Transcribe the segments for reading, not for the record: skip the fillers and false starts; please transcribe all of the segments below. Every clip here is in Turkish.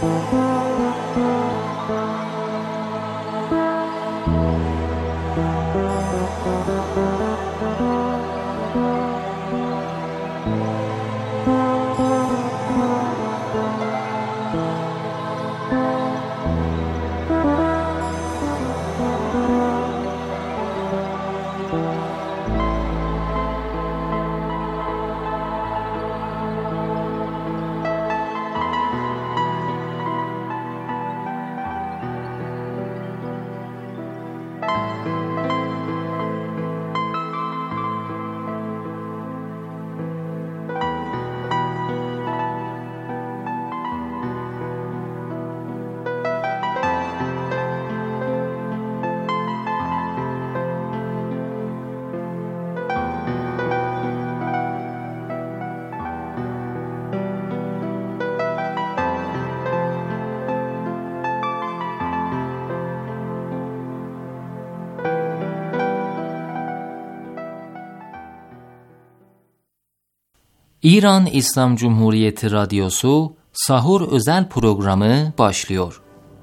İran İslam Cumhuriyeti Radyosu Sahur özel programı başlıyor.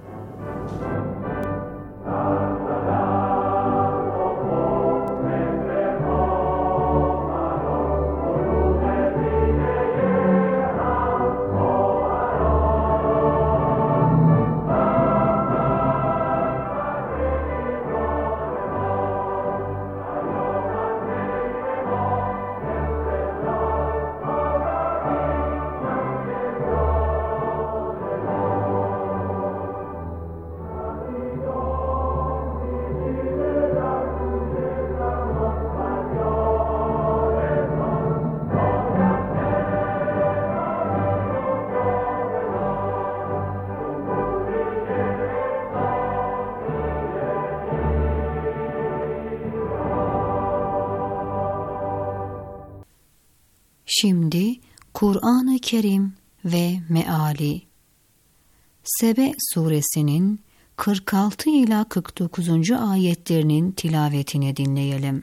Şimdi Kur'an-ı Kerim ve Meali. Sebe suresinin 46 ila 49. ayetlerinin tilavetini dinleyelim.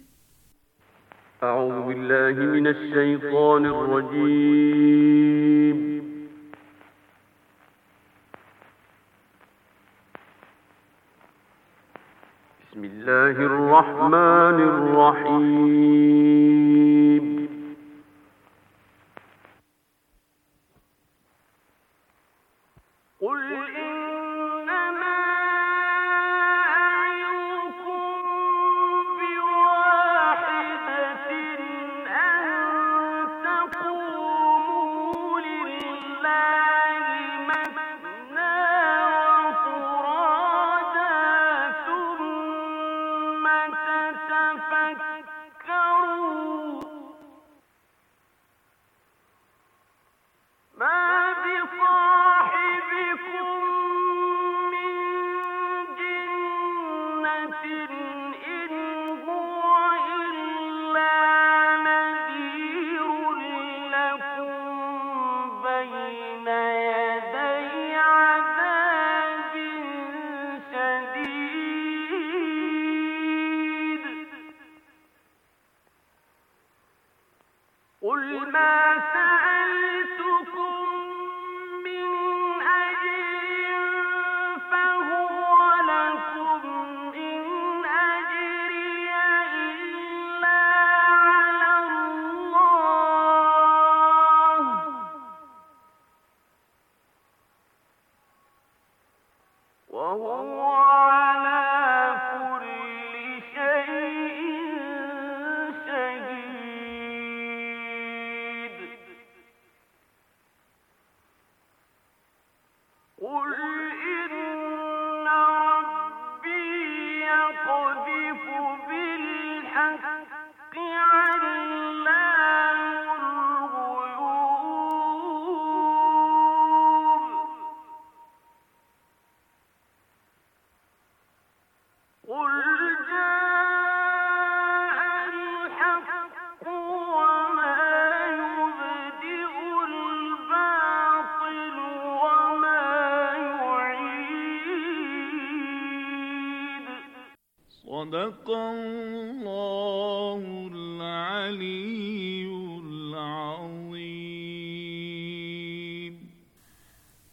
Euzubillahimineşşeytanirracim. Bismillahirrahmanirrahim.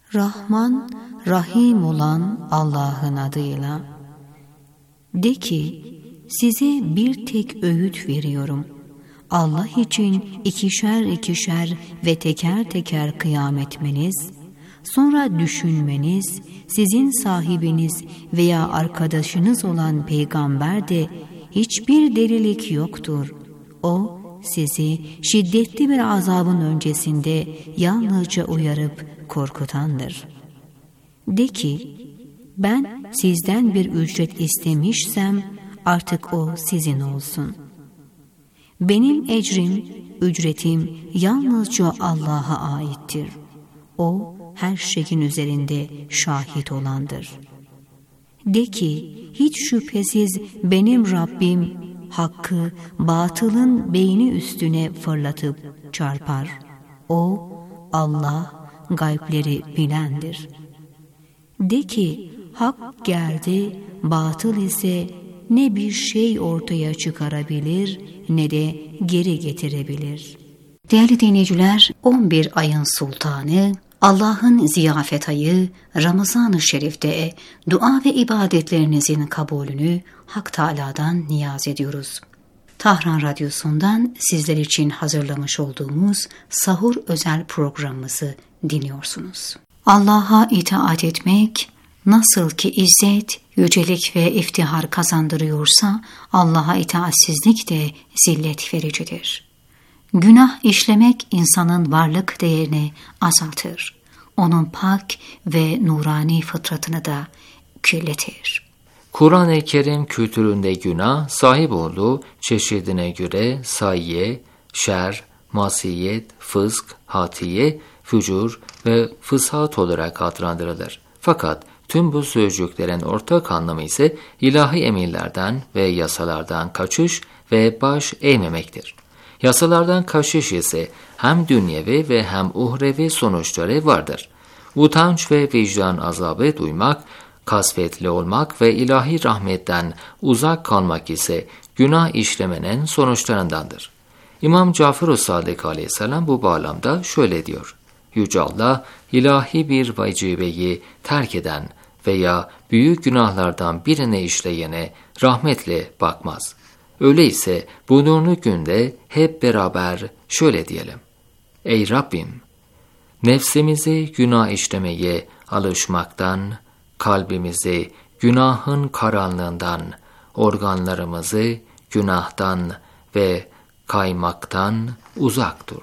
Rahman, Rahim olan Allah'ın adıyla. De ki, size bir tek öğüt veriyorum. Allah için ikişer ikişer ve teker teker kıyam etmeniz, sonra düşünmeniz, sizin sahibiniz veya arkadaşınız olan peygamber de hiçbir delilik yoktur. O, sizi şiddetli bir azabın öncesinde yalnızca uyarıp korkutandır. De ki, ben sizden bir ücret istemişsem artık o sizin olsun. Benim ecrim, ücretim yalnızca Allah'a aittir. O her şeyin üzerinde şahit olandır. De ki, hiç şüphesiz benim Rabbim hakkı batılın beyni üstüne fırlatıp çarpar. O Allah gaybleri bilendir. De ki, hak geldi, batıl ise ne bir şey ortaya çıkarabilir ne de geri getirebilir. Değerli dinleyiciler, 11 ayın sultanı, Allah'ın ziyafet ayı Ramazan-ı Şerif'te dua ve ibadetlerinizin kabulünü Hak Teâlâ'dan niyaz ediyoruz. Tahran Radyosu'ndan sizler için hazırlamış olduğumuz sahur özel programımızı dinliyorsunuz. Allah'a itaat etmek nasıl ki izzet, yücelik ve iftihar kazandırıyorsa Allah'a itaatsizlik de zillet vericidir. Günah işlemek insanın varlık değerini azaltır. Onun pak ve nurani fıtratını da kirletir. Kur'an-ı Kerim kültüründe günah, sahip olduğu çeşidine göre sayye, şer, masiyet, fısk, hatiye, fücur ve fıshat olarak adlandırılır. Fakat tüm bu sözcüklerin ortak anlamı ise ilahi emirlerden ve yasalardan kaçış ve baş eğmemektir. Yasalardan kaçış ise hem dünyevi ve hem uhrevi sonuçları vardır. Utanç ve vicdan azabı duymak, kasvetli olmak ve ilahi rahmetten uzak kalmak ise günah işlemenin sonuçlarındandır. İmam Cafer-ı Sadık aleyhisselam bu bağlamda şöyle diyor: Yüce Allah, ilahi bir vacibeyi terk eden veya büyük günahlardan birini işleyene rahmetle bakmaz. Öyleyse bu nurlu günde hep beraber şöyle diyelim: Ey Rabbim! Nefsimizi günah işlemeye alışmaktan, kalbimizi günahın karanlığından, organlarımızı günahtan ve kaymaktan uzak dur.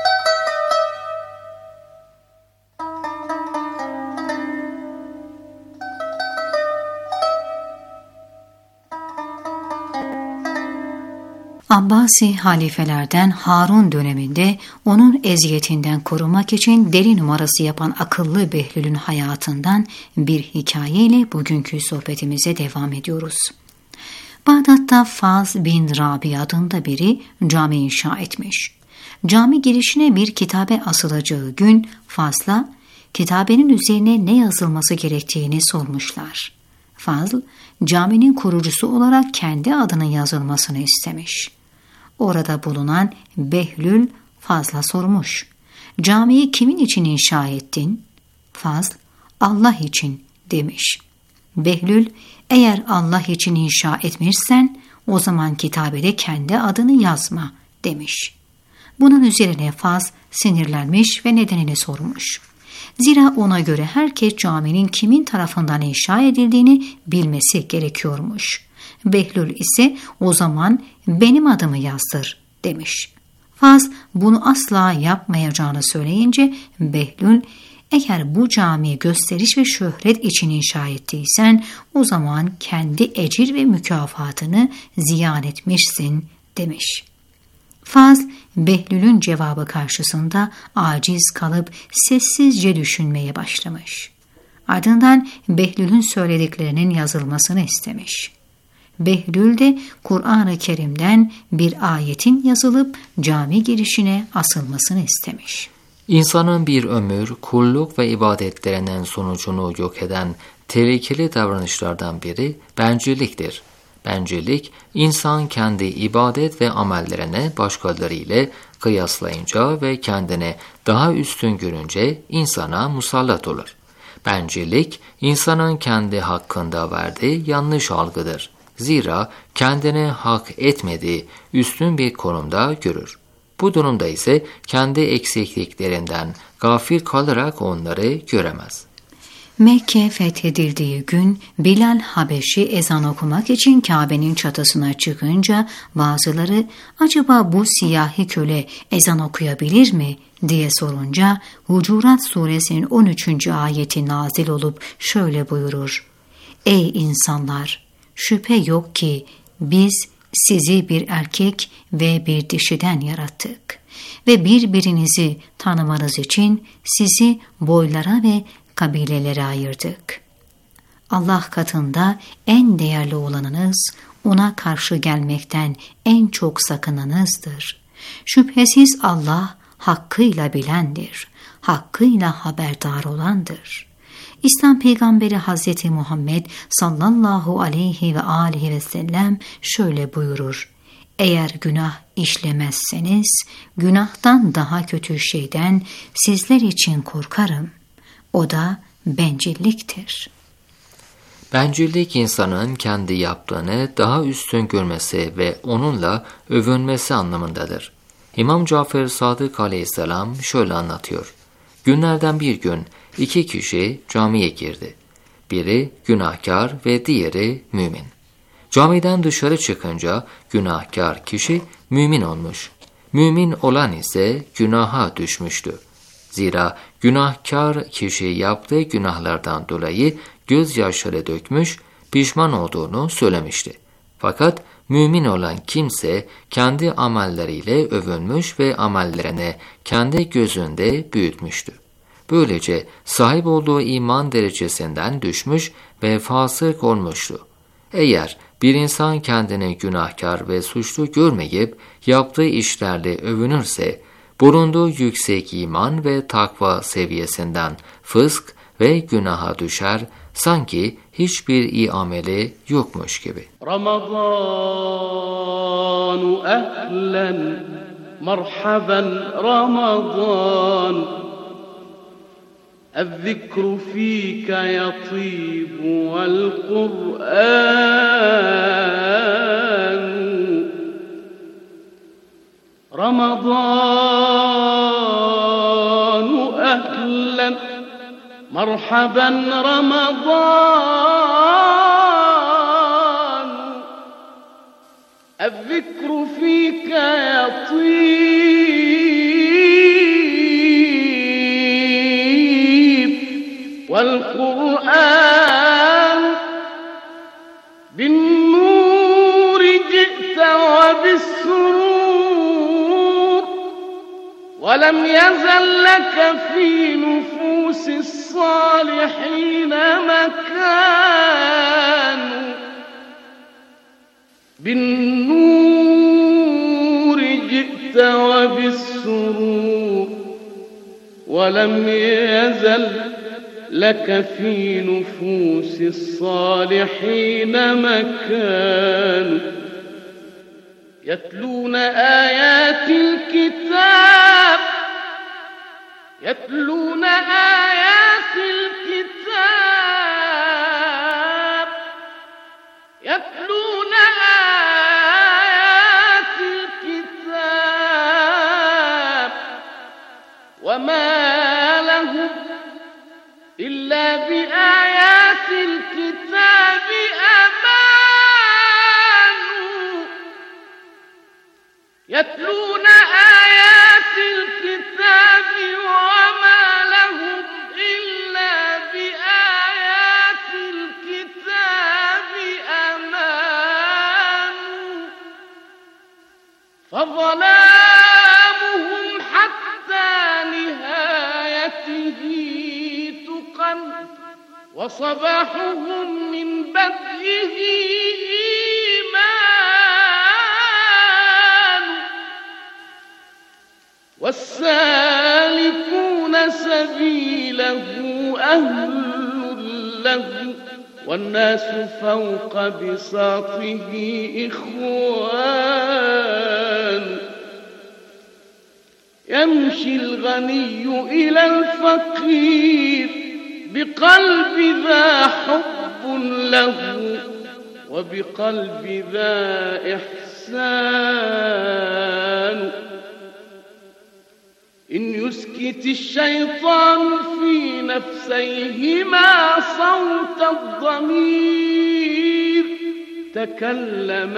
Abbasi halifelerden Harun döneminde onun eziyetinden korumak için deli numarası yapan akıllı Behlül'ün hayatından bir hikayeyle bugünkü sohbetimize devam ediyoruz. Bağdat'ta Faz bin Rabi adında biri cami inşa etmiş. Cami girişine bir kitabe asılacağı gün Faz'la kitabenin üzerine ne yazılması gerektiğini sormuşlar. Fazl, caminin kurucusu olarak kendi adının yazılmasını istemiş. Orada bulunan Behlül Fazl'a sormuş: Camiyi kimin için inşa ettin? Fazl, Allah için demiş. Behlül, eğer Allah için inşa etmişsen o zaman kitabede kendi adını yazma demiş. Bunun üzerine Faz sinirlenmiş ve nedenini sormuş. Zira ona göre herkes caminin kimin tarafından inşa edildiğini bilmesi gerekiyormuş. Behlül ise o zaman benim adımı yazdır demiş. Faz bunu asla yapmayacağını söyleyince Behlül, eğer bu camiyi gösteriş ve şöhret için inşa ettiysen o zaman kendi ecir ve mükafatını ziyan etmişsin demiş. Faz Behlül'ün cevabı karşısında aciz kalıp sessizce düşünmeye başlamış. Ardından Behlül'ün söylediklerinin yazılmasını istemiş. Behlül de Kur'an-ı Kerim'den bir ayetin yazılıp cami girişine asılmasını istemiş. İnsanın bir ömür, kulluk ve ibadetlerinin sonucunu yok eden tehlikeli davranışlardan biri bencilliktir. Bencillik, insan kendi ibadet ve amellerine başkaları ile kıyaslayınca ve kendini daha üstün görünce insana musallat olur. Bencillik, insanın kendi hakkında verdiği yanlış algıdır. Zira kendini hak etmediği üstün bir konumda görür. Bu durumda ise kendi eksikliklerinden gafil kalarak onları göremez. Mekke fethedildiği gün Bilal Habeşi ezan okumak için Kabe'nin çatısına çıkınca bazıları acaba bu siyahi köle ezan okuyabilir mi diye sorunca Hucurat suresinin 13. ayeti nazil olup şöyle buyurur: Ey insanlar! Şüphe yok ki biz sizi bir erkek ve bir dişiden yarattık ve birbirinizi tanımanız için sizi boylara ve kabilelere ayırdık. Allah katında en değerli olanınız, ona karşı gelmekten en çok sakınanızdır. Şüphesiz Allah hakkıyla bilendir, hakkıyla haberdar olandır. İslam peygamberi Hazreti Muhammed sallallahu aleyhi ve aleyhi ve sellem şöyle buyurur: Eğer günah işlemezseniz, günahtan daha kötü şeyden sizler için korkarım. O da bencilliktir. Bencillik insanın kendi yaptığını daha üstün görmesi ve onunla övünmesi anlamındadır. İmam Cafer Sadık aleyhisselam şöyle anlatıyor: Günlerden bir gün 2 kişi camiye girdi. Biri günahkar ve diğeri mümin. Camiden dışarı çıkınca günahkar kişi mümin olmuş. Mümin olan ise günaha düşmüştü. Zira günahkar kişi yaptığı günahlardan dolayı gözyaşları dökmüş, pişman olduğunu söylemişti. Fakat mümin olan kimse kendi amelleriyle övünmüş ve amellerini kendi gözünde büyütmüştü. Böylece sahip olduğu iman derecesinden düşmüş ve fasık olmuştu. Eğer bir insan kendini günahkar ve suçlu görmeyip yaptığı işlerle övünürse, bulunduğu yüksek iman ve takva seviyesinden fısk ve günaha düşer, sanki hiçbir iyi ameli yokmuş gibi. Ramazanu ehlen, merhaben Ramazan. الذكر فيك يطيب والقرآن رمضان أهلا مرحبا رمضان الذكر فيك يطيب والقرآن بالنور جئت وبالسرور ولم يزل لك في نفوس الصالحين مكان بالنور جئت وبالسرور ولم يزل لك في نفوس الصالحين مكان يتلون آيات الكتاب يتلون آيات الكتاب يتلون آيات الكتاب وما لهم إلا بآيات الكتاب أمان يتلون آيات الكتاب وما لهم إلا بآيات الكتاب أمان فظلامهم حتى نهايته وصباحهم من بدئه إيمان والسالكون سبيله أهل له والناس فوق بساطه إخوان يمشي الغني إلى الفقير بقلب ذا حب له وبقلب ذا إحسان إن يسكت الشيطان في نفسيهما صوت الضمير تكلم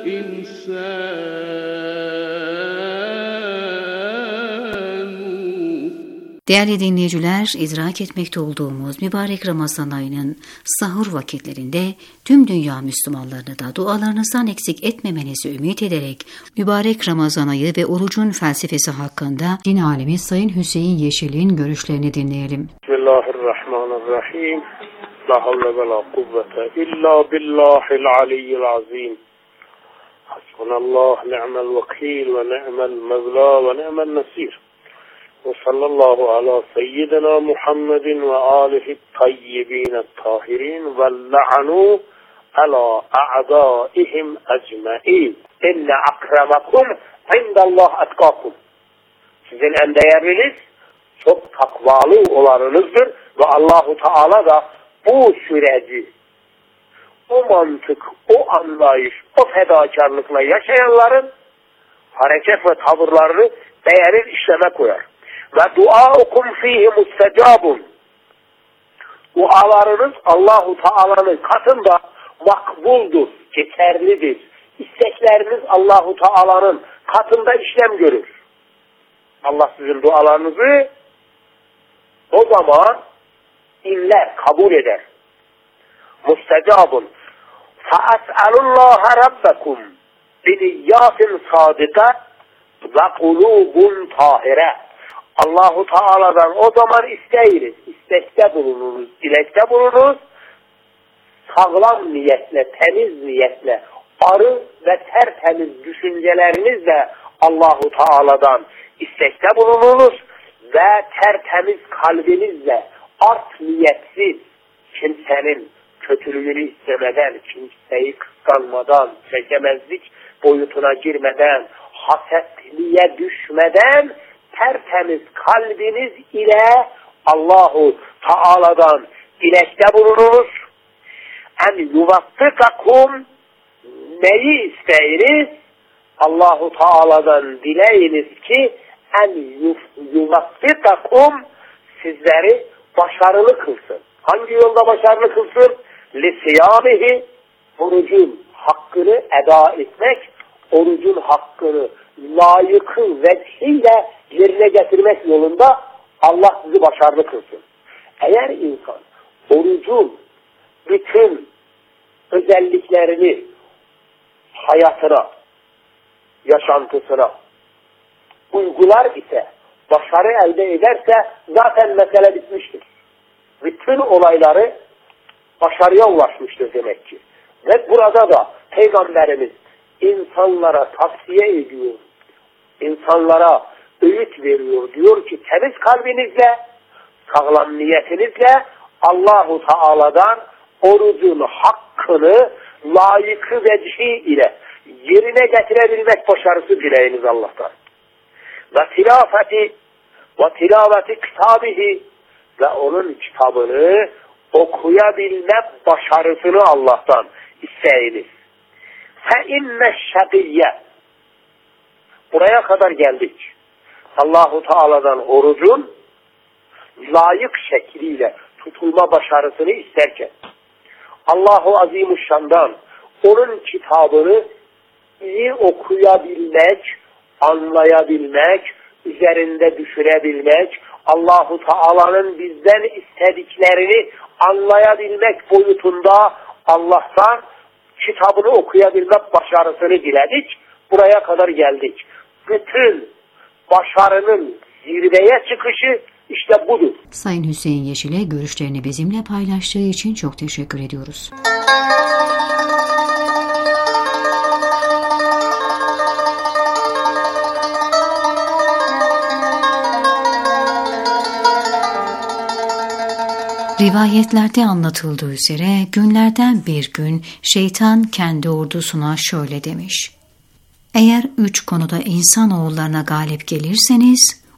الإنسان. Değerli dinleyiciler, idrak etmekte olduğumuz mübarek Ramazan ayının sahur vakitlerinde tüm dünya Müslümanlarını da dualarınızdan eksik etmemenizi ümit ederek mübarek Ramazan ayı ve orucun felsefesi hakkında din alemi Sayın Hüseyin Yeşil'in görüşlerini dinleyelim. Bismillahirrahmanirrahim. La havle ve la kuvvete illa billahil aliyyil azim. Hasbunallah ni'mel vekil ve ni'mel mevla ve ni'mel nasir. Ve sallallahu ala seyyidina Muhammedin ve alihi tayyibin tahirin ve la'anu ala a'daihim ecma'in. İnne akramakum indallah etkakum. Sizin en değerliniz çok takvalı olanınızdır ve Allahu Teala da bu süreci, o mantık, o anlayış, o fedakarlıkla yaşayanların hareket ve tavırlarını beğenir, işleme koyar. Ve duaukum fihi mustecabun. Dualarınız Allahu Teala'nın katında makbuldur, geçerlidir. İstekleriniz Allahu Teala'nın katında işlem görür. Allah sizin dualarınızı o zaman dinler, kabul eder. Mustecabun. Fa'as'alullaha rabbakum bidiyyatin sadika ve kulubun tahire. Allahu Teala'dan o zaman isteyiriz, istekte bulunuruz, dilekte bulunuruz. Sağlam niyetle, temiz niyetle, arı ve tertemiz düşüncelerinizle Allahu Teala'dan istekte bulunuruz ve tertemiz kalbinizle, art niyetsiz, kimsenin kötülüğünü istemeden, kimseyi kıskanmadan, çekemezlik boyutuna girmeden, hasetliğe düşmeden, tertemiz kalbiniz ile Allahu Teala'dan dilekte bulunuruz. En yuvaffikakum, neyi isteyiniz? Allahu Teala'dan dileyiniz ki en yuvaffikakum, sizleri başarılı kılsın. Hangi yolda başarılı kılsın? Lisiyamihi, orucun hakkını eda etmek, orucun hakkını layıkı vecihiyle yerine getirmek yolunda Allah sizi başarılı kılsın. Eğer insan orucun bütün özelliklerini hayatına, yaşantısına uygular ise, başarı elde ederse zaten mesele bitmiştir. Bütün olayları başarıya ulaşmıştır demek ki. Ve burada da Peygamberimiz insanlara tavsiye ediyor, insanlara öğüt veriyor. Diyor ki temiz kalbinizle, sağlam niyetinizle Allahu Teala'dan orucun hakkını layıkı vecihi ile yerine getirebilmek başarısı dileyiniz Allah'tan. Ve tilaveti kitabihi, ve onun kitabını okuyabilme başarısını Allah'tan isteyiniz. فَاِنَّ الشَّقِيَّ, buraya kadar geldik. Allahu Teala'dan orucun layık şekliyle tutulma başarısını isterken, Allahu Azimuşşan'dan onun kitabını iyi okuyabilmek, anlayabilmek, üzerinde düşürebilmek, Allahu Teala'nın bizden istediklerini anlayabilmek boyutunda Allah'tan kitabını okuyabilmek başarısını diledik. Buraya kadar geldik. Bütün başarının zirveye çıkışı işte budur. Sayın Hüseyin Yeşil'e görüşlerini bizimle paylaştığı için çok teşekkür ediyoruz. Rivayetlerde anlatıldığı üzere günlerden bir gün şeytan kendi ordusuna şöyle demiş: eğer 3 konuda insanoğullarına galip gelirseniz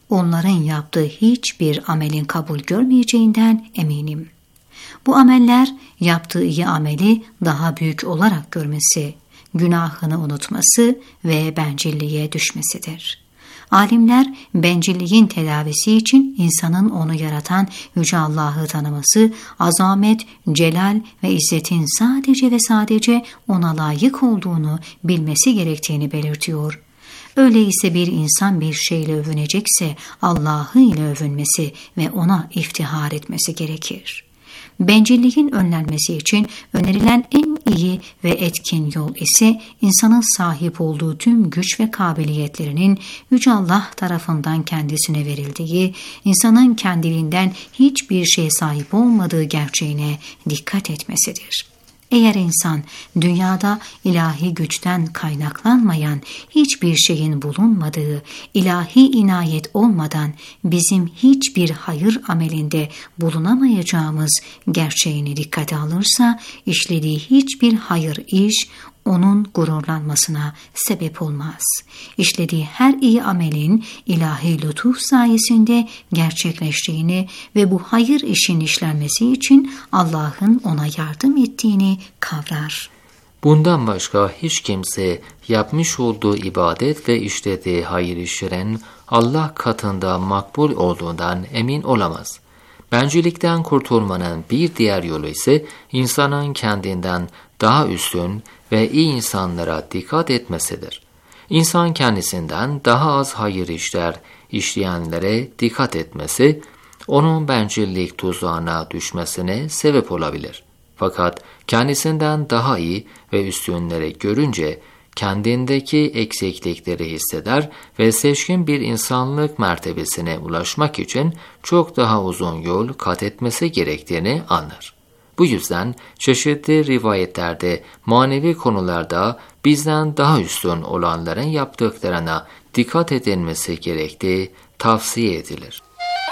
onların yaptığı hiçbir amelin kabul görmeyeceğinden eminim. Bu ameller yaptığı iyi ameli daha büyük olarak görmesi, günahını unutması ve bencilliğe düşmesidir. Alimler bencilliğin tedavisi için insanın onu yaratan Yüce Allah'ı tanıması, azamet, celal ve izzetin sadece ve sadece ona layık olduğunu bilmesi gerektiğini belirtiyor. Öyleyse bir insan bir şeyle övünecekse Allah'ı ile övünmesi ve ona iftihar etmesi gerekir. Bencilliğin önlenmesi için önerilen en iyi ve etkin yol ise insanın sahip olduğu tüm güç ve kabiliyetlerinin Yüce Allah tarafından kendisine verildiği, insanın kendiliğinden hiçbir şeye sahip olmadığı gerçeğine dikkat etmesidir. Eğer insan dünyada ilahi güçten kaynaklanmayan hiçbir şeyin bulunmadığı, ilahi inayet olmadan bizim hiçbir hayır amelinde bulunamayacağımız gerçeğini dikkate alırsa, işlediği hiçbir hayır iş onun gururlanmasına sebep olmaz. İşlediği her iyi amelin ilahi lütuf sayesinde gerçekleştiğini ve bu hayır işin işlenmesi için Allah'ın ona yardım ettiğini kavrar. Bundan başka hiç kimse yapmış olduğu ibadet ve işlediği hayır işlerin Allah katında makbul olduğundan emin olamaz. Bencillikten kurtulmanın bir diğer yolu ise insanın kendinden daha üstün ve iyi insanlara dikkat etmesidir. İnsan kendisinden daha az hayır işler işleyenlere dikkat etmesi, onun bencillik tuzağına düşmesine sebep olabilir. Fakat kendisinden daha iyi ve üstünleri görünce kendindeki eksiklikleri hisseder ve seçkin bir insanlık mertebesine ulaşmak için çok daha uzun yol kat etmesi gerektiğini anlar. Bu yüzden çeşitli rivayetlerde manevi konularda bizden daha üstün olanların yaptıklarına dikkat edilmesi gerektiği tavsiye edilir.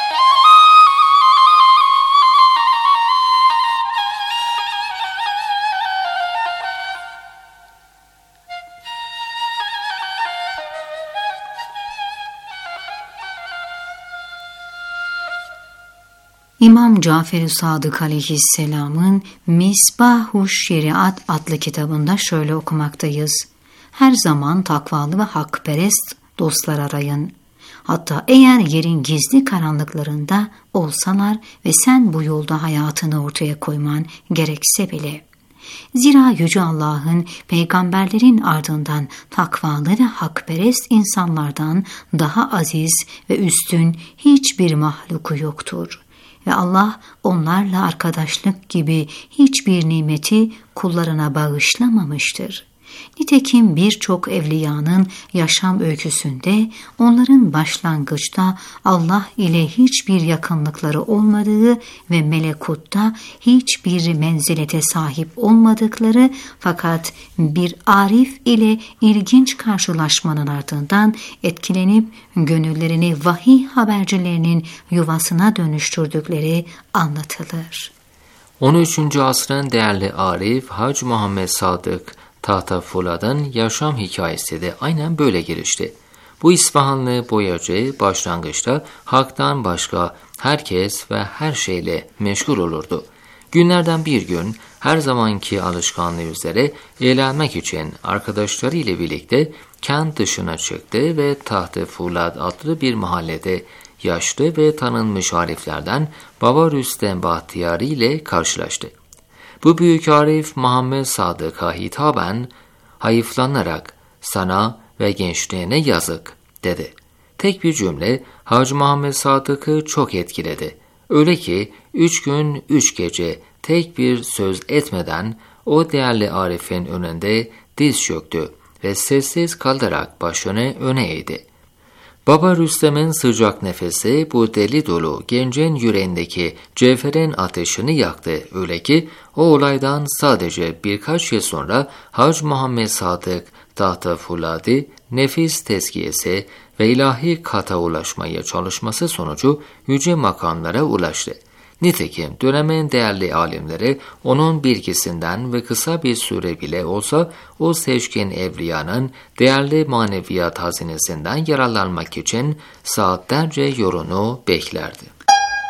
İmam Cafer-i Sadık aleyhisselamın Misbah-ı Şeriat adlı kitabında şöyle okumaktayız. Her zaman takvalı ve hakperest dostlar arayın. Hatta eğer yerin gizli karanlıklarında olsalar ve sen bu yolda hayatını ortaya koyman gerekse bile. Zira Yüce Allah'ın peygamberlerin ardından takvalı ve hakperest insanlardan daha aziz ve üstün hiçbir mahluku yoktur. Ve Allah onlarla arkadaşlık gibi hiçbir nimeti kullarına bağışlamamıştır. Nitekim birçok evliyanın yaşam öyküsünde onların başlangıçta Allah ile hiçbir yakınlıkları olmadığı ve melekutta hiçbir menzilete sahip olmadıkları fakat bir arif ile ilginç karşılaşmanın ardından etkilenip gönüllerini vahiy habercilerinin yuvasına dönüştürdükleri anlatılır. 13. asrın değerli arif Hacı Muhammed Sadık Tahtafulad'ın yaşam hikayesi de aynen böyle gelişti. Bu İsfahanlı boyacı başlangıçta haktan başka herkes ve her şeyle meşgul olurdu. Günlerden bir gün her zamanki alışkanlığı üzere eğlenmek için arkadaşları ile birlikte kent dışına çıktı ve Tahtafulad adlı bir mahallede yaşlı ve tanınmış ariflerden Baba Rüstem Bahtiyari ile karşılaştı. Bu büyük arif Muhammed Sadık'a hitaben hayıflanarak sana ve gençliğine yazık dedi. Tek bir cümle Hacı Muhammed Sadık'ı çok etkiledi. Öyle ki 3 gün 3 gece tek bir söz etmeden o değerli arifin önünde diz çöktü ve sessiz kalarak başını öne eğdi. Baba Rüstem'in sıcak nefesi bu deli dolu gencin yüreğindeki cevherin ateşini yaktı. Öyle ki o olaydan sadece birkaç yıl sonra Hacı Muhammed Sadık Tahtafulad'ı nefis tezkiyesi ve ilahi kata ulaşmaya çalışması sonucu yüce makamlara ulaştı. Nitekim dönemin değerli alimleri onun bilgisinden ve kısa bir süre bile olsa o seçkin evliyanın değerli maneviyat hazinesinden yararlanmak için saatlerce yorunu beklerdi.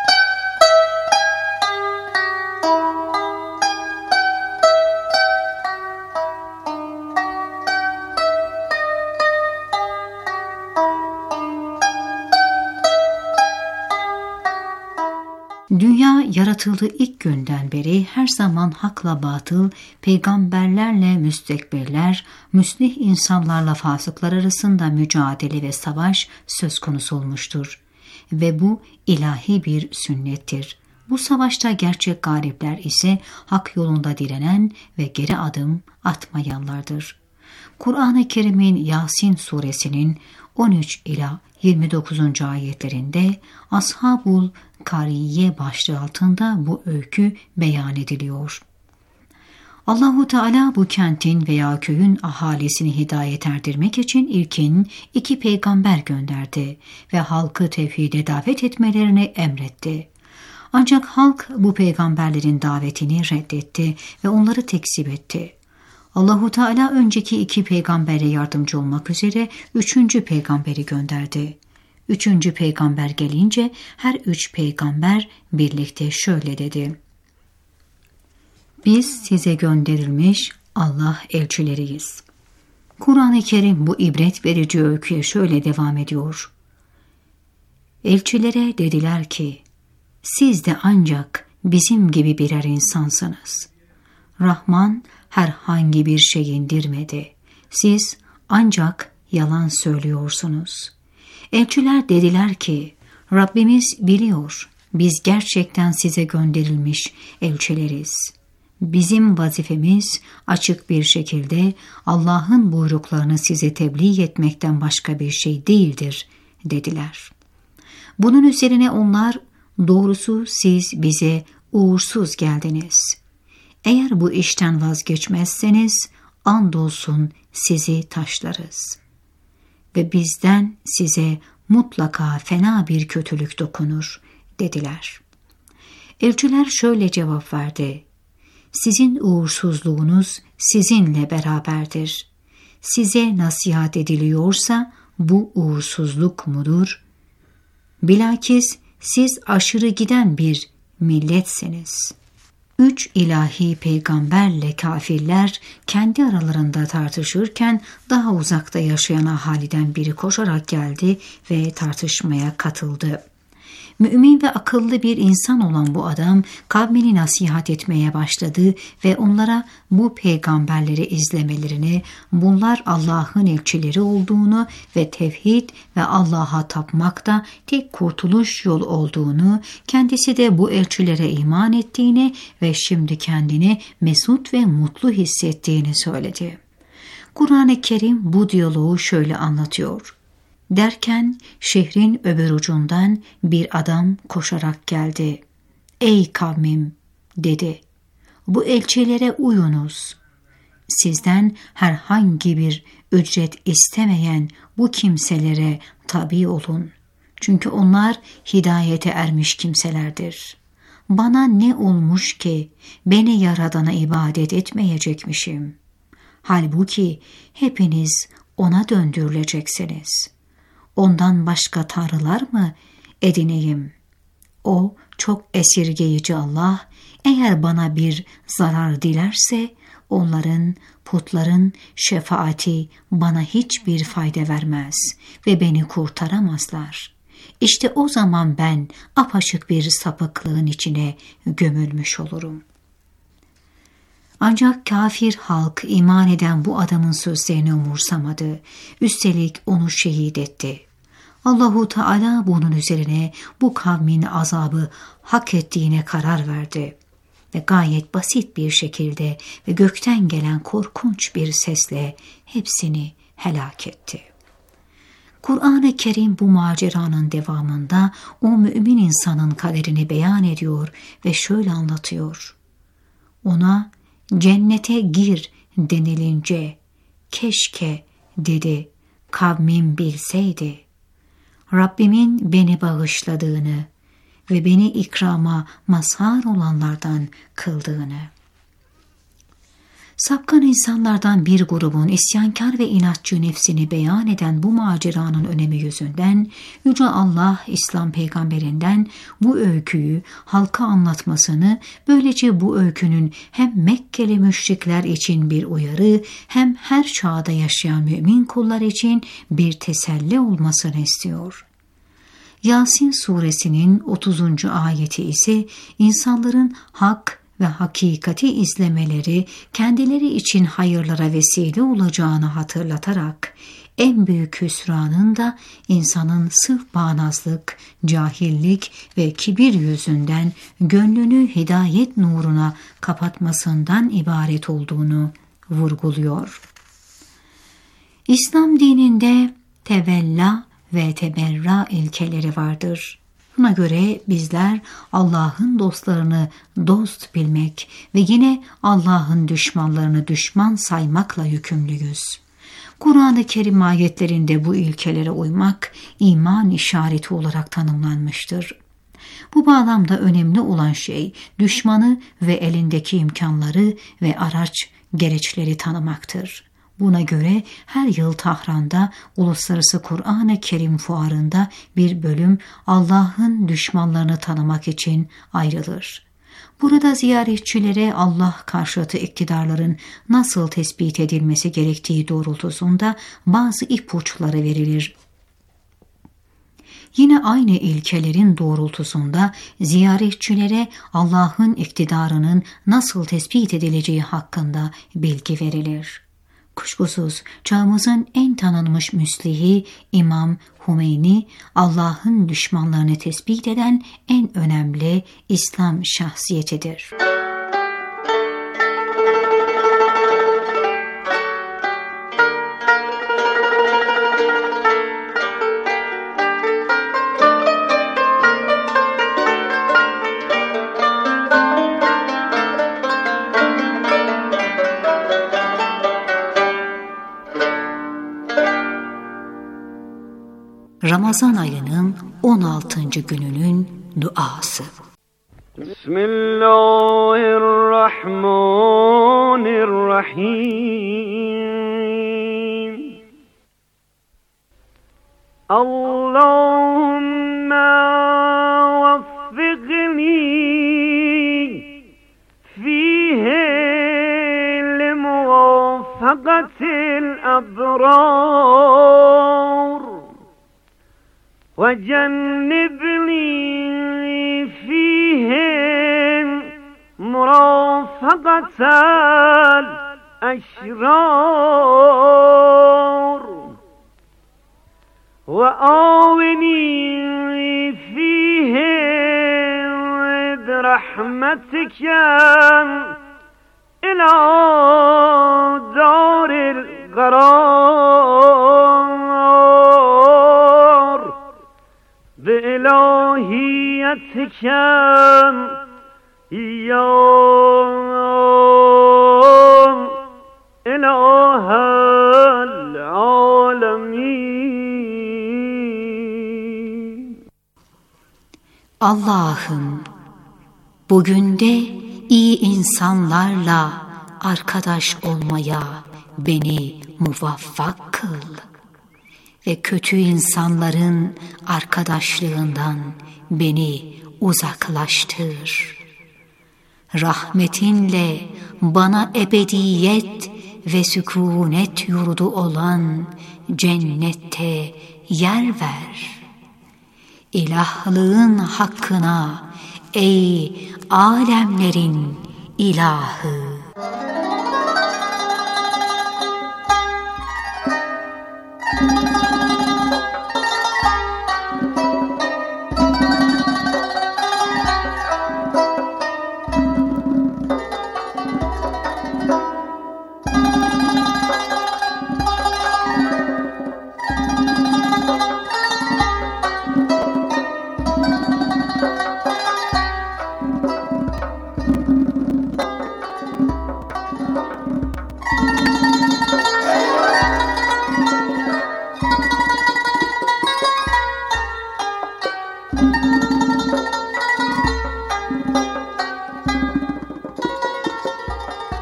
Dünya yaratıldığı ilk günden beri her zaman hakla batıl, peygamberlerle müstekbirler, müslih insanlarla fasıklar arasında mücadele ve savaş söz konusu olmuştur. Ve bu ilahi bir sünnettir. Bu savaşta gerçek galipler ise hak yolunda direnen ve geri adım atmayanlardır. Kur'an-ı Kerim'in Yasin suresinin 13 ila 29. ayetlerinde Ashabul Kariye başlığı altında bu öykü beyan ediliyor. Allahu Teala bu kentin veya köyün ahalisini hidayet erdirmek için ilkin 2 peygamber gönderdi ve halkı tevhide davet etmelerini emretti. Ancak halk bu peygamberlerin davetini reddetti ve onları tekzip etti. Allahu Teala önceki 2 peygambere yardımcı olmak üzere 3. peygamberi gönderdi. 3. peygamber gelince her 3 peygamber birlikte şöyle dedi: Biz size gönderilmiş Allah elçileriyiz. Kur'an-ı Kerim bu ibret verici öyküye şöyle devam ediyor. Elçilere dediler ki, siz de ancak bizim gibi birer insansınız. Rahman herhangi bir şey indirmedi. Siz ancak yalan söylüyorsunuz. Elçiler dediler ki, Rabbimiz biliyor, biz gerçekten size gönderilmiş elçileriz. Bizim vazifemiz açık bir şekilde Allah'ın buyruklarını size tebliğ etmekten başka bir şey değildir, dediler. Bunun üzerine onlar, doğrusu siz bize uğursuz geldiniz. Eğer bu işten vazgeçmezseniz, andolsun sizi taşlarız. Ve bizden size mutlaka fena bir kötülük dokunur, dediler. Elçiler şöyle cevap verdi: Sizin uğursuzluğunuz sizinle beraberdir. Size nasihat ediliyorsa bu uğursuzluk mudur? Bilakis siz aşırı giden bir milletsiniz. 3 ilahi peygamberle kafirler kendi aralarında tartışırken daha uzakta yaşayan ahaliden biri koşarak geldi ve tartışmaya katıldı. Mümin ve akıllı bir insan olan bu adam kavmini nasihat etmeye başladı ve onlara bu peygamberleri izlemelerini, bunlar Allah'ın elçileri olduğunu ve tevhid ve Allah'a tapmakta tek kurtuluş yol olduğunu, kendisi de bu elçilere iman ettiğini ve şimdi kendini mesut ve mutlu hissettiğini söyledi. Kur'an-ı Kerim bu diyaloğu şöyle anlatıyor. Derken şehrin öbür ucundan bir adam koşarak geldi. Ey kavmim, dedi. Bu elçilere uyunuz. Sizden herhangi bir ücret istemeyen bu kimselere tabi olun. Çünkü onlar hidayete ermiş kimselerdir. Bana ne olmuş ki beni yaradana ibadet etmeyecekmişim? Halbuki hepiniz ona döndürüleceksiniz. Ondan başka tanrılar mı edineyim? O çok esirgeyici Allah, eğer bana bir zarar dilerse onların, putların şefaati bana hiçbir fayda vermez ve beni kurtaramazlar. İşte o zaman ben apaçık bir sapıklığın içine gömülmüş olurum. Ancak kafir halk iman eden bu adamın sözlerini umursamadı. Üstelik onu şehit etti. Allahu Teala bunun üzerine bu kavmin azabı hak ettiğine karar verdi. Ve gayet basit bir şekilde ve gökten gelen korkunç bir sesle hepsini helak etti. Kur'an-ı Kerim bu maceranın devamında o mümin insanın kaderini beyan ediyor ve şöyle anlatıyor. Ona cennete gir denilince keşke dedi, kavmim bilseydi. Rabbimin beni bağışladığını ve beni ikrama mazhar olanlardan kıldığını. Sapkın insanlardan bir grubun isyankar ve inatçı nefsini beyan eden bu maceranın önemi yüzünden Yüce Allah İslam peygamberinden bu öyküyü halka anlatmasını, böylece bu öykünün hem Mekkeli müşrikler için bir uyarı hem her çağda yaşayan mümin kullar için bir teselli olmasını istiyor. Yasin suresinin 30. ayeti ise insanların hak ve hakikati izlemeleri kendileri için hayırlara vesile olacağını hatırlatarak en büyük hüsranın da insanın sırf bağnazlık, cahillik ve kibir yüzünden gönlünü hidayet nuruna kapatmasından ibaret olduğunu vurguluyor. İslam dininde tevella ve teberra ilkeleri vardır. Buna göre bizler Allah'ın dostlarını dost bilmek ve yine Allah'ın düşmanlarını düşman saymakla yükümlüyüz. Kur'an-ı Kerim ayetlerinde bu ilkelere uymak iman işareti olarak tanımlanmıştır. Bu bağlamda önemli olan şey düşmanı ve elindeki imkanları ve araç gereçleri tanımaktır. Buna göre her yıl Tahran'da Uluslararası Kur'an-ı Kerim Fuarı'nda bir bölüm Allah'ın düşmanlarını tanımak için ayrılır. Burada ziyaretçilere Allah karşıtı iktidarların nasıl tespit edilmesi gerektiği doğrultusunda bazı ipuçları verilir. Yine aynı ilkelerin doğrultusunda ziyaretçilere Allah'ın iktidarının nasıl tespit edileceği hakkında bilgi verilir. Kuşkusuz çağımızın en tanınmış müslihi İmam Hümeyni, Allah'ın düşmanlarını tespit eden en önemli İslam şahsiyetidir. Ramazan ayının 16. gününün duası. Bismillahirrahmanirrahim. Allahümme vaffiqni fihi limuvafakatil abrar. وجنبني فيهم مرافقة الأشرار وآوني فيهم برحمتك إلى دار القرار بإلهيتك يا إله العالمين. Allah'ım, bugün de iyi insanlarla arkadaş olmaya beni muvaffak kıl ve kötü insanların arkadaşlığından beni uzaklaştır. Rahmetinle bana ebediyet ve sükûnet yurdu olan cennette yer ver. İlahlığın hakkına ey alemlerin ilahı.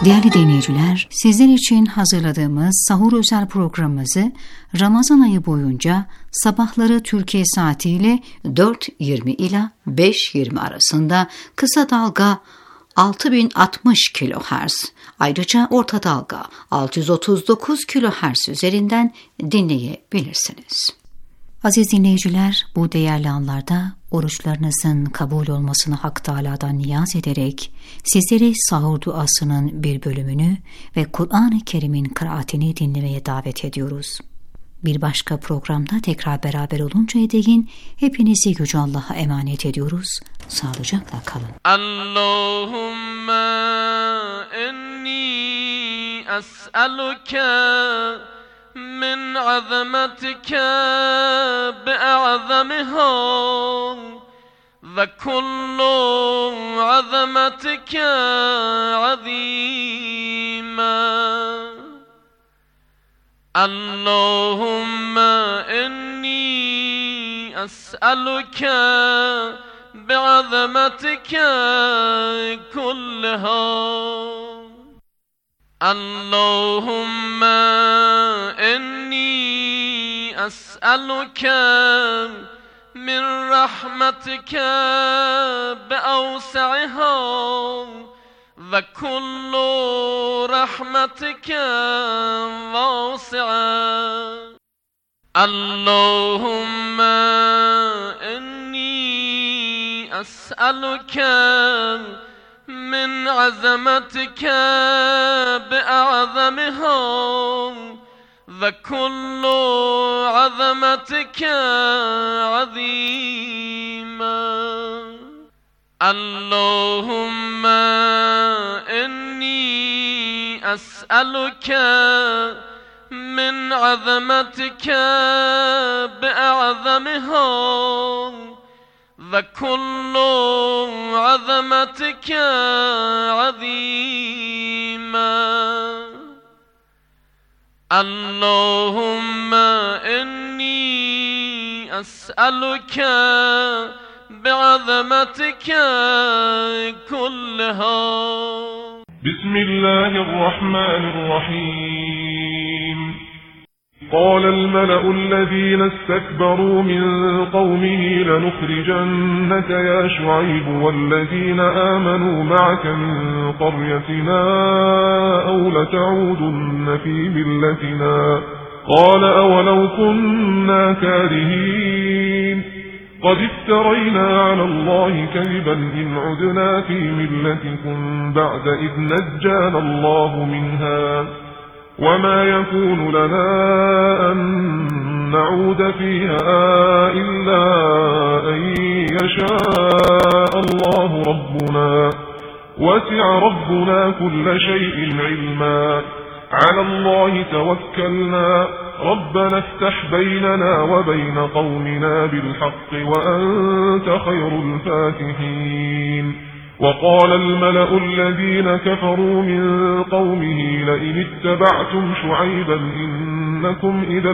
Değerli dinleyiciler, sizler için hazırladığımız sahur özel programımızı Ramazan ayı boyunca sabahları Türkiye saatiyle 4.20 ila 5.20 arasında kısa dalga 6060 kHz, ayrıca orta dalga 639 kHz üzerinden dinleyebilirsiniz. Aziz dinleyiciler, bu değerli anlarda oruçlarınızın kabul olmasını Hak Teâlâ'dan niyaz ederek sizleri sahur duasının bir bölümünü ve Kur'an-ı Kerim'in kıraatini dinlemeye davet ediyoruz. Bir başka programda tekrar beraber oluncaya değin hepinizi Yüce Allah'a emanet ediyoruz. Sağlıcakla kalın. Allahümme inni es'eluke min azametike bi'azamiha ve kullu azametike azîmâ. Allahümme inni es'eluke bi'azametike kullaha. Allahümme inni es'eluke min rahmetike bi'awsa'iha ve kullu rahmetike vasi'a. Allahümme inni es'eluke min azametike bi'azamiha ve kullu azametike azîmâ. Allahümme inni es'eluke min azametike bi'azamiha ve kullu azametike azîmâ. Allahümme inni es'eluke bi'azametike kullaha. Bismillahirrahmanirrahim. قال الملأ الذين استكبروا من قومه لنخرجنك يا شعيب والذين آمنوا معك من قريتنا أو لتعودن في ملتنا قال أولو كنا كارهين قد افترينا على الله كذبا إن عدنا في ملتكم بعد إذ نجانا الله منها وما يكون لنا أن نعود فيها إلا أن يشاء الله ربنا وسع ربنا كل شيء علما على الله توكلنا ربنا افتح بيننا وبين قومنا بالحق وأنت خير الفاتحين. وقال الملأ الذين كفروا من قومه لئن اتبعتم شعيبا إنكم إذا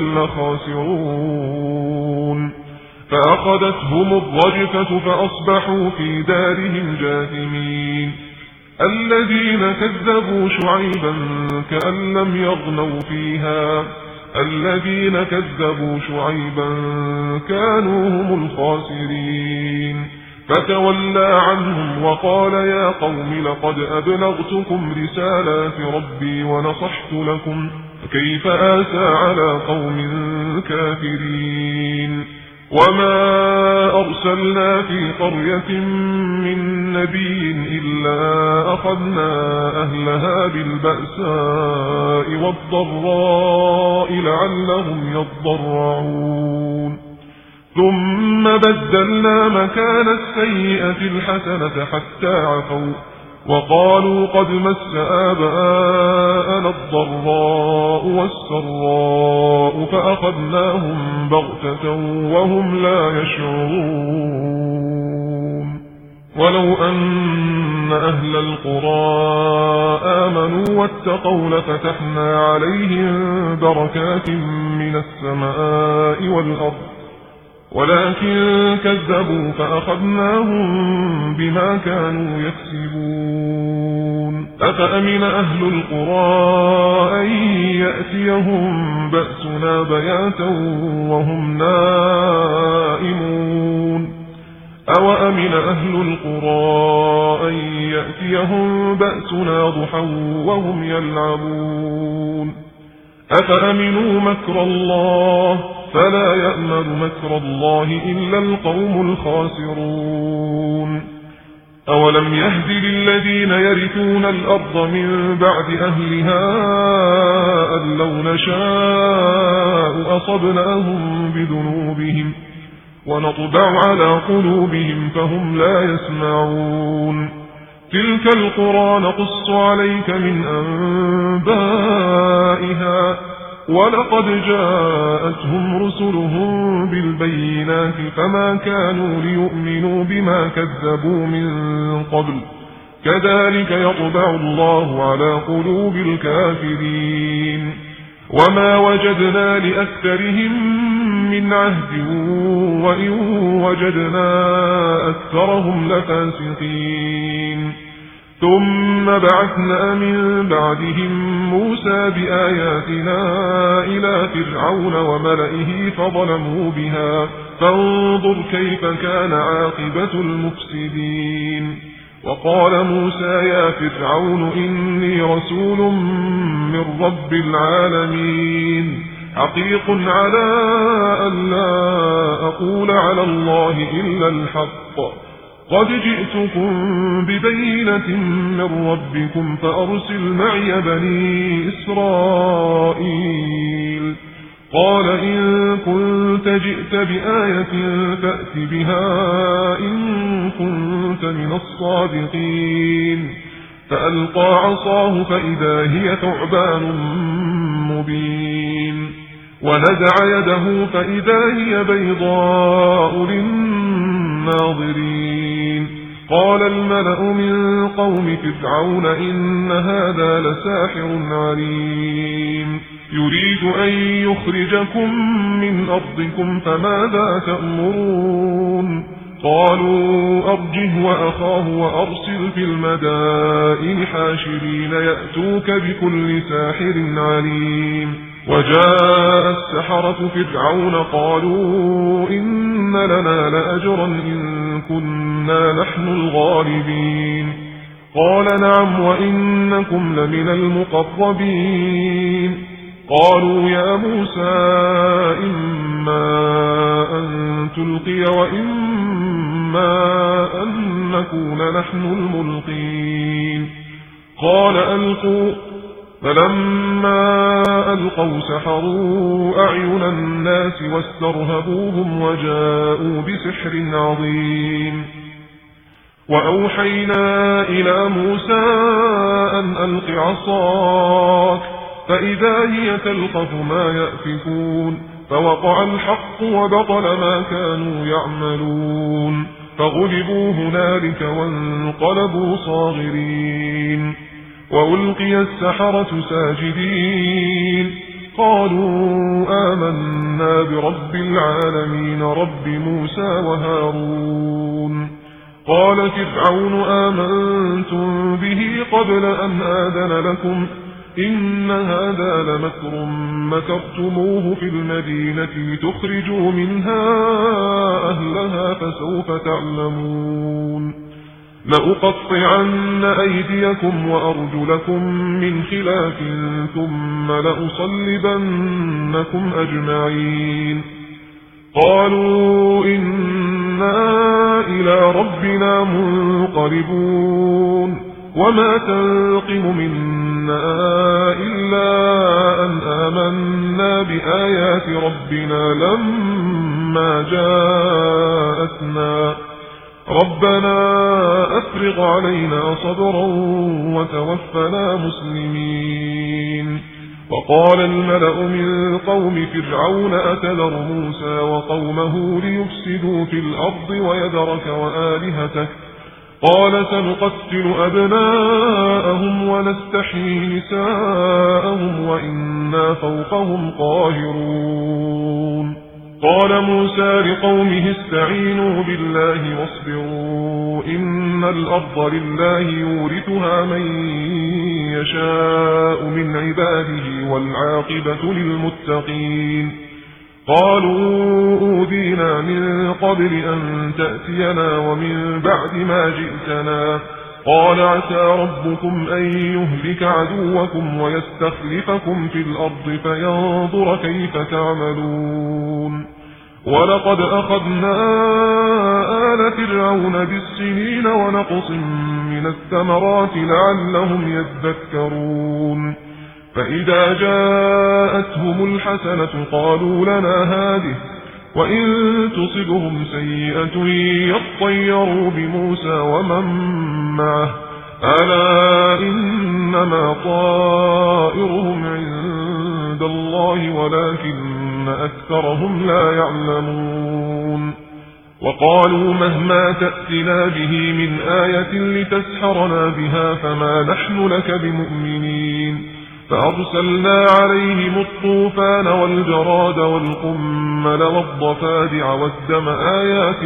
لخاسرون فأخذتهم الرجفة فأصبحوا في دارهم جاثمين. الذين كذبوا شعيبا كأن لم يغنوا فيها الذين كذبوا شعيبا كانوا هم الخاسرين. فتولى عنهم وقال يا قوم لقد أبلغتكم رسالات ربي ونصحت لكم فكيف آسى على قوم كافرين. وما أرسلنا في قرية من نبي إلا أخذنا أهلها بالبأساء والضراء لعلهم يضرعون ثم بدلنا مكان السيئة الحسنة حتى عفوا وقالوا قد مس آباءنا الضراء والسراء فأخذناهم بغتة وهم لا يشعرون. ولو أن أهل القرى آمنوا واتقوا لفتحنا عليهم بركات من السماء والأرض ولكن كذبوا فأخذناهم بما كانوا يكسبون. أفأمن أهل القرى أن يأتيهم بأسنا بياتا وهم نائمون أوأمن أهل القرى أن يأتيهم بأسنا ضحى وهم يلعبون. أفأمنوا مكر الله فلا يأمن مكر الله إلا القوم الخاسرون. أولم يهد للذين يرثون الأرض من بعد أهلها أن لو نشاء أصبناهم بذنوبهم ونطبع على قلوبهم فهم لا يسمعون. تلك القرى نقص عليك من أنبائها ولقد جاءتهم رسلهم بالبينات فما كانوا ليؤمنوا بما كذبوا من قبل كذلك يطبع الله على قلوب الكافرين. وما وجدنا لأكثرهم من عهد وإن وجدنا أكثرهم لفاسقين. ثم بعثنا من بعدهم موسى بآياتنا إلى فرعون وملئه فظلموا بها فانظر كيف كان عاقبة المفسدين. وقال موسى يا فرعون إني رسول من رب العالمين حقيق على أن لا أقول على الله إلا الحق قد جئتكم ببينة من ربكم فأرسل معي بني إسرائيل. قال إن كنت جئت بآية فأت بها إن كنت من الصادقين. فألقى عصاه فإذا هي ثعبان مبين ونزع يده فإذا هي بيضاء للناظرين. قال الملأ من قوم فرعون إن هذا لساحر عليم يريد أن يخرجكم من أرضكم فماذا تأمرون. قالوا أرجه وأخاه وأرسل في المدائن حاشرين يأتوك بكل ساحر عليم. وجاء السحرة فرعون قالوا إن لنا لأجرا إن كنا نحن الغالبين. قال نعم وإنكم لمن المقربين. قالوا يا موسى إما أن تلقي وإما أن نكون نحن الملقين. قال ألقوا. فلما ألقوا سحروا أعين الناس واسترهبوهم وجاءوا بسحر عظيم. وأوحينا إلى موسى أن ألق عصاك فإذا هي تلقف ما يأفكون. فوقع الحق وبطل ما كانوا يعملون فغلبوا هنالك وانقلبوا صاغرين. وألقي السحرة ساجدين قالوا آمنا برب العالمين رب موسى وهارون. قال فرعون آمنتم به قبل أن آذن لكم إن هذا لمكر مكرتموه في المدينة لتخرجوا منها أهلها فسوف تعلمون. لأقطعن أيديكم وأرجلكم من خلاف ثم لأصلبنكم أجمعين. قالوا إنا إلى ربنا منقلبون. وما تنقم منا إلا أن آمنا بآيات ربنا لما جاءتنا ربنا أفرغ علينا صبرا وتوفنا مسلمين. وقال الملأ من قوم فرعون أتذر موسى وقومه ليفسدوا في الأرض ويذرك وآلهتك قال سنقتل أبناءهم ونستحيي نساءهم وإنا فوقهم قاهرون. قال موسى لقومه استعينوا بالله واصبروا إن الأرض لله يورثها من يشاء من عباده والعاقبة للمتقين قالوا أوذينا من قبل أن تأتينا ومن بعد ما جئتنا قال عسى ربكم أن يهلك عدوكم ويستخلفكم في الأرض فينظر كيف تعملون ولقد أخذنا آل فرعون بالسنين ونقص من الثمرات لعلهم يذكرون فإذا جاءتهم الحسنة قالوا لنا هذه وإن تصبهم سيئة يطيروا بموسى ومن معه ألا إنما طائرهم عند الله ولكن أكثرهم لا يعلمون وقالوا مهما تأتنا به من آية لتسحرنا بها فما نحن لك بمؤمنين فأرسلنا عليهم الطوفان والجراد والقمل والضفادع والدم آيات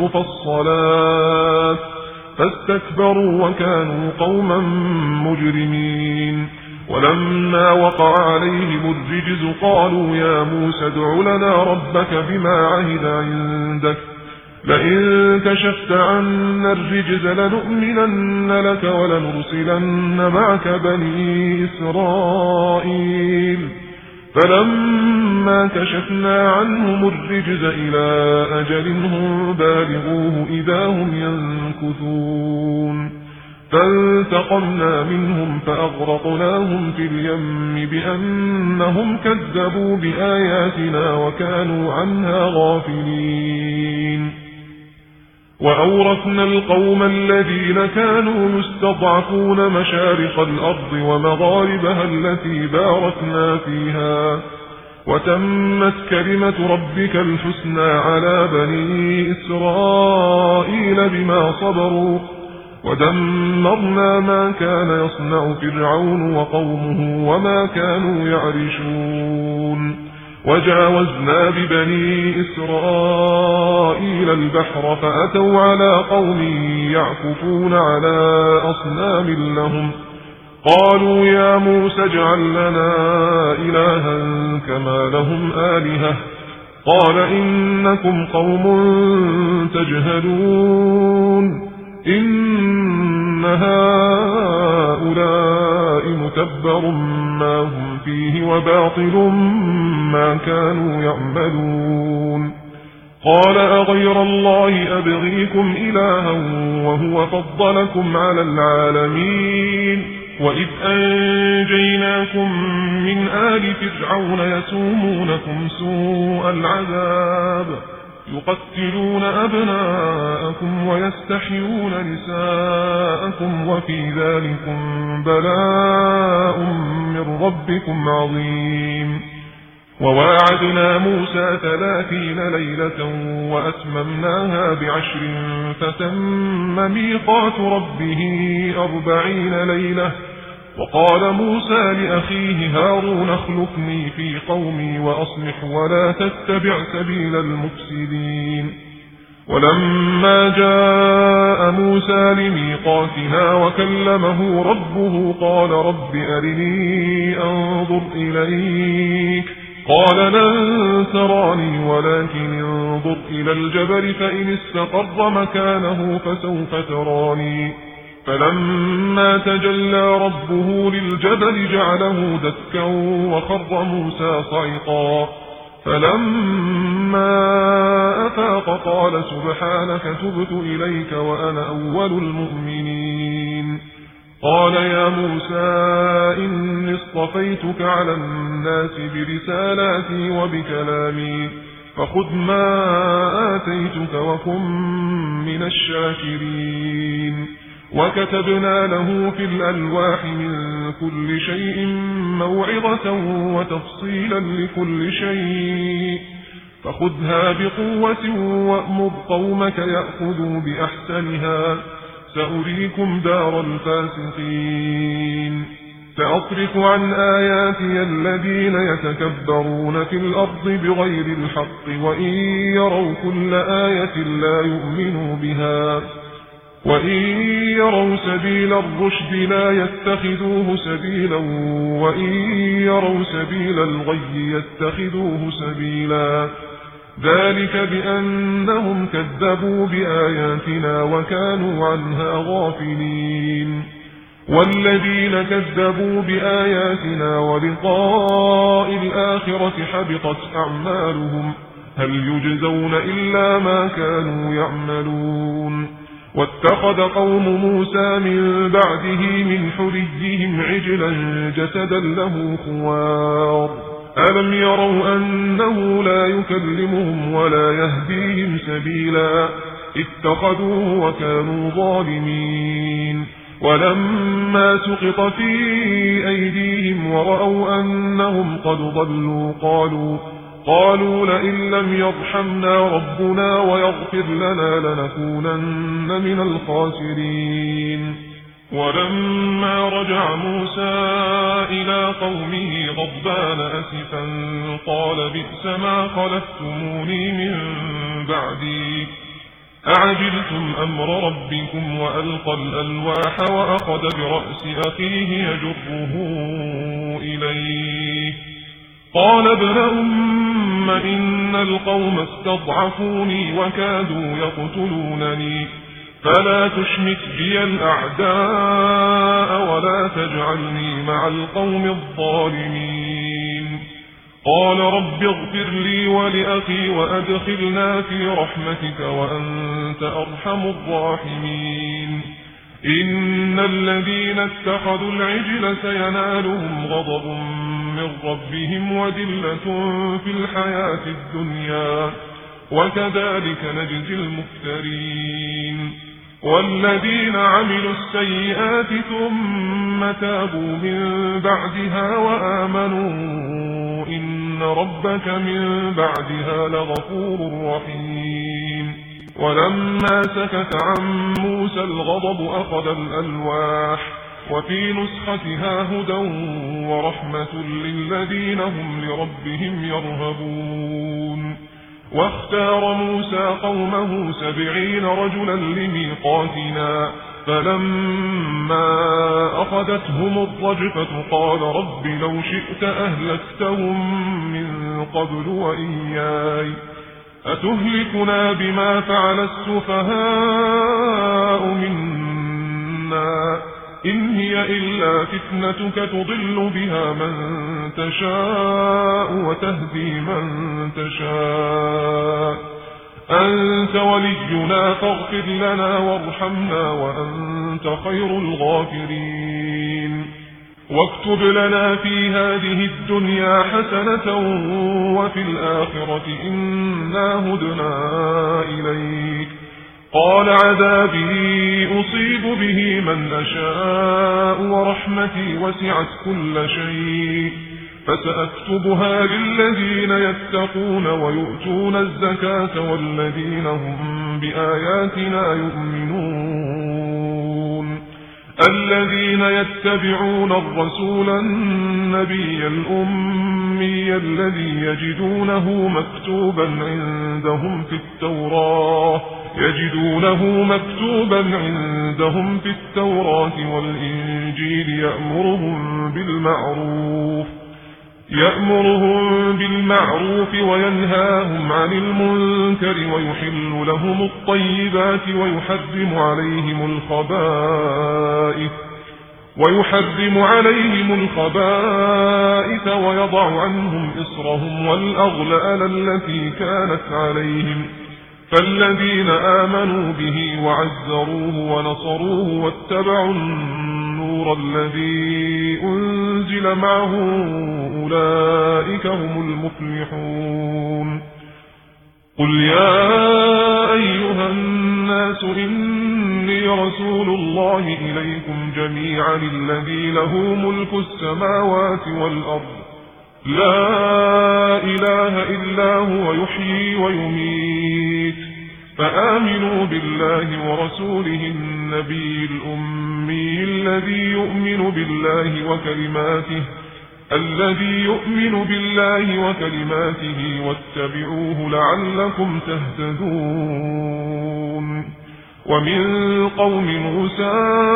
مفصلات فاستكبروا وكانوا قوما مجرمين ولما وقع عليهم الرجز قالوا يا موسى ادع لنا ربك بما عهد عندك لئن كشفت عنا الرجز لنؤمنن لك ولنرسلن معك بني إسرائيل فلما كشفنا عنهم الرجز إلى أجل هم بالغوه إذا هم ينكثون فانتقمنا منهم فأغرقناهم في اليم بأنهم كذبوا بآياتنا وكانوا عنها غافلين وأورثنا القوم الذين كانوا يستضعفون مشارق الأرض ومغاربها التي باركنا فيها وتمت كلمة ربك الحسنى على بني إسرائيل بما صبروا ودمرنا ما كان يصنع فرعون وقومه وما كانوا يعرشون وجاوزنا ببني إسرائيل البحر فأتوا على قوم يعكفون على أصنام لهم قالوا يا موسى اجعل لنا إلها كما لهم آلهة قال إنكم قوم تجهلون إن هؤلاء متبر ما هم فيه وباطل ما كانوا يعملون قال أغير الله أبغيكم إلها وهو فضلكم على العالمين وإذ أنجيناكم من آل فرعون يسومونكم سوء العذاب يقتلون أبناءكم ويستحيون نساءكم وفي ذلكم بلاء من ربكم عظيم وواعدنا موسى 30 ليلة وأتممناها ب10 فتم ميقات ربه 40 ليلة وقال موسى لأخيه هارون اخلفني في قومي وأصلح ولا تتبع سبيل المفسدين ولما جاء موسى لميقاتنا وكلمه ربه قال رب أرني أنظر إليك قال لن تراني ولكن انظر إلى الجبل فإن استقر مكانه فسوف تراني فلما تجلى ربه للجبل جعله دكا وخر موسى صعقا فلما أفاق قال سبحانك تبت إليك وأنا أول المؤمنين قال يا موسى إني اصطفيتك على الناس برسالاتي وبكلامي فخذ ما آتيتك وكن من الشاكرين وكتبنا له في الألواح من كل شيء موعظة وتفصيلا لكل شيء فخذها بقوة وأمر قومك يأخذوا بأحسنها سأريكم دار الفاسقين سأصرف عن آياتي الذين يتكبرون في الأرض بغير الحق وإن يروا كل آية لا يؤمنوا بها وإن يروا سبيل الرشد لا يتخذوه سبيلا وإن يروا سبيل الغي يتخذوه سبيلا ذلك بأنهم كذبوا بآياتنا وكانوا عنها غافلين والذين كذبوا بآياتنا ولقاء الآخرة حبطت أعمالهم هل يجزون إلا ما كانوا يعملون واتخذ قوم موسى من بعده من حليهم عجلا جسدا له خوار ألم يروا أنه لا يكلمهم ولا يهديهم سبيلا اتخذوه وكانوا ظالمين ولما سقط في أيديهم ورأوا أنهم قد ضلوا قالوا لئن لم يرحمنا ربنا ويغفر لنا لنكونن من الخاسرين ولما رجع موسى إلى قومه غضبان أسفا قال بئس ما خلفتموني من بعدي أعجلتم أمر ربكم وألقى الألواح وأخذ برأس أخيه يجره إليه قال ابن أم إن القوم استضعفوني وكادوا يقتلونني فلا تشمت بي الأعداء ولا تجعلني مع القوم الظالمين قال رب اغفر لي ولأخي وأدخلنا في رحمتك وأنت أرحم الراحمين إن الذين اتخذوا العجل سينالهم غضب من ربهم وذلة في الحياة الدنيا وكذلك نجزي المفترين والذين عملوا السيئات ثم تابوا من بعدها وآمنوا إن ربك من بعدها لغفور رحيم ولما سكت عن موسى الغضب أخذ الألواح وفي نسختها هدى ورحمة للذين هم لربهم يرهبون واختار موسى قومه 70 رجلا لميقاتنا فلما أخذتهم الرجفة قال رب لو شئت أهلكتهم من قبل وإياي أتهلكنا بما فعل السفهاء منا إن هي إلا فتنتك تضل بها من تشاء وتهدي من تشاء أنت ولينا فاغفر لنا وارحمنا وأنت خير الغافرين واكتب لنا في هذه الدنيا حسنة وفي الآخرة إنا هدنا إليك قال عذابي أصيب به من أشاء ورحمتي وسعت كل شيء فسأكتبها للذين يتقون ويؤتون الزكاة والذين هم بآياتنا يؤمنون الذين يتبعون الرسول النبي الأمي الذي يجدونه مكتوبا عندهم في التوراة والإنجيل يأمرهم بالمعروف وينهاهم عن المنكر ويحل لهم الطيبات ويحرم عليهم الخبائث ويضع عنهم إصرهم والأغلال التي كانت عليهم فالذين آمنوا به وعزروه ونصروه واتبعوا النور الذي أنزل معه أولئك هم المفلحون قل يا أيها الناس إني رسول الله إليكم جميعا الذي له ملك السماوات والأرض لا إله إلا هو يحيي فآمنوا بالله ورسوله النبي الأمي الذي يؤمن بالله وكلماته واتبعوه لعلكم تهتدون ومن قوم موسى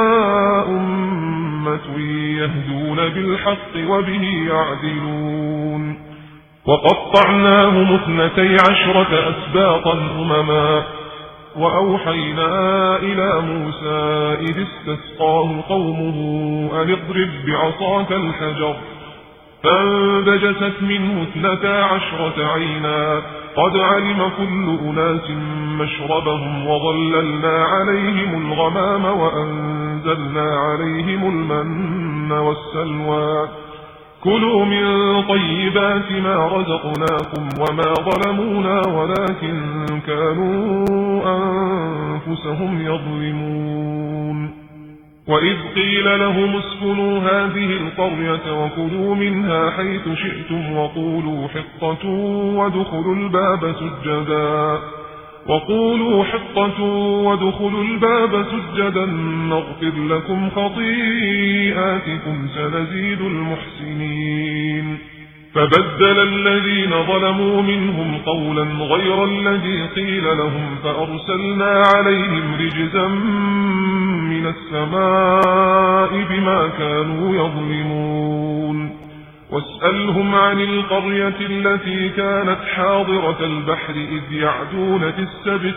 أمة يهدون بالحق وبه يعدلون وقطعناهم 12 أسباطا أمما وأوحينا إلى موسى إذ استسقاه قومه أن اضرب بعصاك الحجر فانبجست منه 12 عينا قد علم كل أناس مشربهم وظللنا عليهم الغمام وأنزلنا عليهم المن والسلوى كلوا من طيبات ما رزقناكم وما ظلمونا ولكن كانوا أنفسهم يظلمون وإذ قيل لهم اسكنوا هذه القرية وكلوا منها حيث شئتم وقولوا حطة وادخلوا الباب سجدا نغفر لكم خطيئاتكم سنزيد المحسنين فبدل الذين ظلموا منهم قولا غير الذي قيل لهم فأرسلنا عليهم رجزا من السماء بما كانوا يظلمون واسألهم عن القرية التي كانت حاضرة البحر إذ يعدون في السبت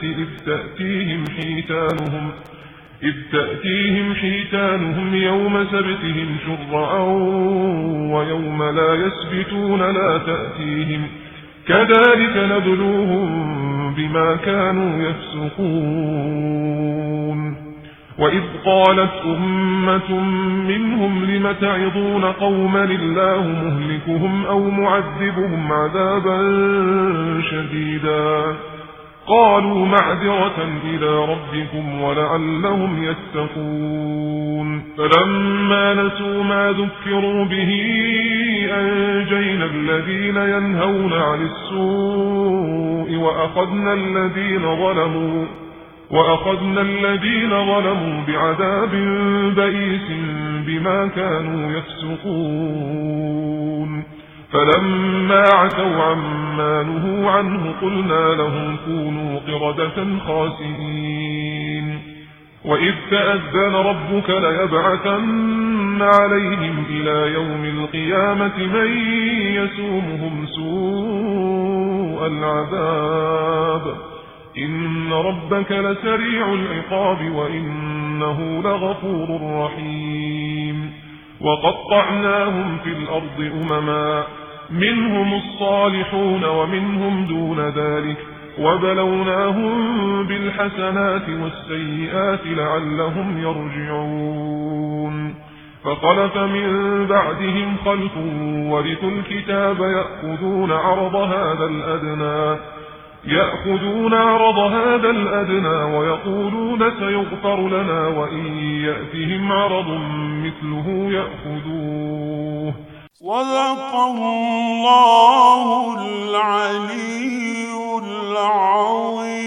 إذ تأتيهم حيتانهم يوم سبتهم شرعا ويوم لا يسبتون لا تأتيهم كذلك نبلوهم بما كانوا يفسقون وإذ قالت أمة منهم لم تعظون قوما الله مهلكهم أو معذبهم عذابا شديدا قالوا معذرة إلى ربكم ولعلهم يتقون فلما نسوا ما ذكروا به أنجينا الذين ينهون عن السوء وأخذنا الذين ظلموا بعذاب بئيس بما كانوا يفسقون فلما عتوا عما نهوا عنه قلنا لهم كونوا قردة خاسئين وإذ تأذن ربك ليبعثن عليهم إلى يوم القيامة من يسومهم سوء العذاب إن ربك لسريع العقاب وإنه لغفور رحيم وقطعناهم في الأرض أمما منهم الصالحون ومنهم دون ذلك وبلوناهم بالحسنات والسيئات لعلهم يرجعون فخلف من بعدهم خلف ورثوا الكتاب يأخذون عرض هذا الأدنى ويقولون سيغفر لنا وإن يأتهم عرض مثله يأخذوه صدق الله العلي العظيم.